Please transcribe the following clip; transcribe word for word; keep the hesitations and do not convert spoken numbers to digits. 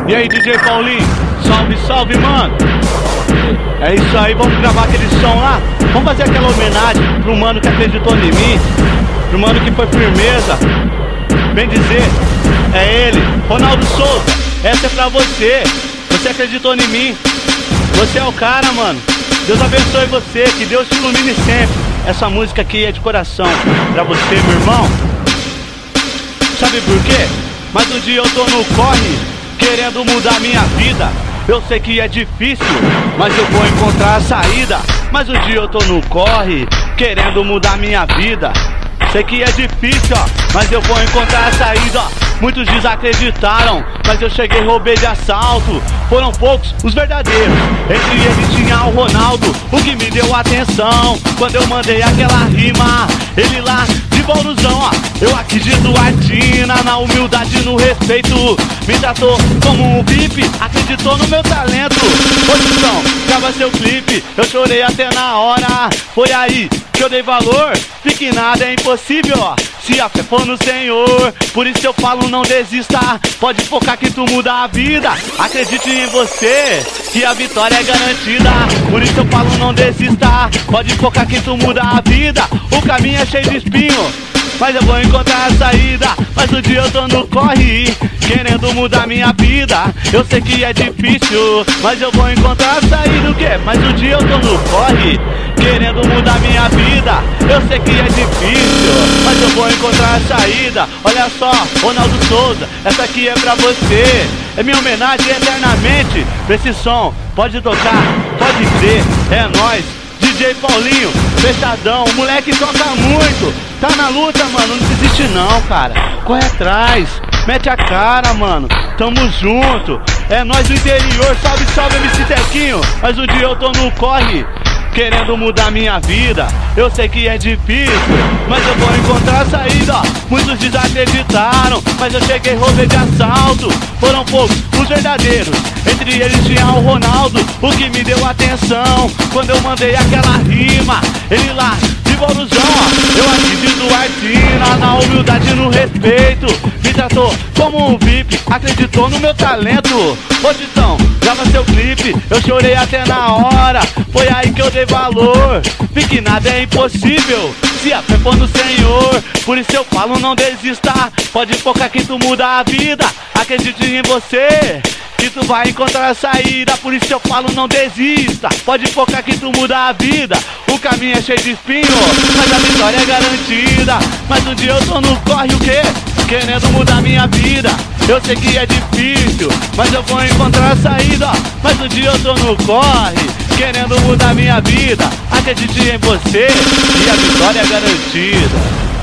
E aí, D J Paulinho, salve, salve, mano. É isso aí, vamos gravar aquele som lá. Vamos fazer aquela homenagem pro mano que acreditou em mim, pro mano que foi firmeza. Bem dizer, é ele, Ronaldo Souza. Essa é pra você, você acreditou em mim. Você é o cara, mano. Deus abençoe você, que Deus te ilumine sempre. Essa música aqui é de coração pra você, meu irmão. Sabe por quê? Mas um dia eu tô no corre, querendo mudar minha vida. Eu sei que é difícil, mas eu vou encontrar a saída. Mas um dia eu tô no corre, querendo mudar minha vida. Sei que é difícil, ó, mas eu vou encontrar a saída. Muitos desacreditaram, mas eu cheguei e roubei de assalto. Foram poucos os verdadeiros, entre eles tinha o Ronaldo, o que me deu atenção quando eu mandei aquela rima. Ele lá de Bauruzão, ó, eu aqui de Duartina, na humildade, no respeito. Me tratou como um V I P, acreditou no meu talento. Posição, grava seu clipe, eu chorei até na hora. Foi aí que eu dei valor, fique nada é impossível, ó, se a fé for no Senhor. Por isso eu falo, não desista, pode focar que tu muda a vida. Acredite em você, que a vitória é garantida. Por isso eu falo, não desista, pode focar que tu muda a vida. O caminho é cheio de espinho, mas eu vou encontrar a saída. Mas um dia eu tô no corre, querendo mudar minha vida. Eu sei que é difícil, mas eu vou encontrar a saída. O quê? Mas um dia eu tô no corre, querendo mudar minha vida. Eu sei que é difícil, mas eu vou encontrar a saída. Olha só, Ronaldo Souza, essa aqui é pra você. É minha homenagem eternamente pra esse som. Pode tocar, pode crer, é nóis. D J Paulinho, fechadão, o moleque toca muito. Tá na luta, mano, não desiste não, cara. Corre atrás, mete a cara, mano. Tamo junto, é nós do interior. Salve, salve, M C Tequinho. Mas um dia eu tô no corre, querendo mudar minha vida. Eu sei que é difícil, mas eu vou encontrar a saída. Muitos desacreditaram, mas eu cheguei e roubei de assalto. Foram poucos os verdadeiros, entre eles tinha o Ronaldo, o que me deu atenção quando eu mandei aquela rima. Ele lá de Bauruzão, ó, eu aqui de Duartina, na humildade e no respeito. Me tratou como um V I P, acreditou no meu talento. Hoje então, grava seu clipe, eu chorei até na hora. Foi aí que eu dei valor, fique nada é impossível, se a fé for no Senhor. Por isso eu falo, não desista, pode focar que tu muda a vida. Acredite em você, que tu vai encontrar a saída. Por isso eu falo, não desista, pode focar que tu muda a vida. O caminho é cheio de espinho, mas a vitória é garantida. Mas um dia eu tô no corre, o quê? Querendo mudar minha vida. Eu sei que é difícil, mas eu vou encontrar a saída. Mas um dia eu tô no corre, querendo mudar minha vida. Acredite em você, e a vitória é garantida.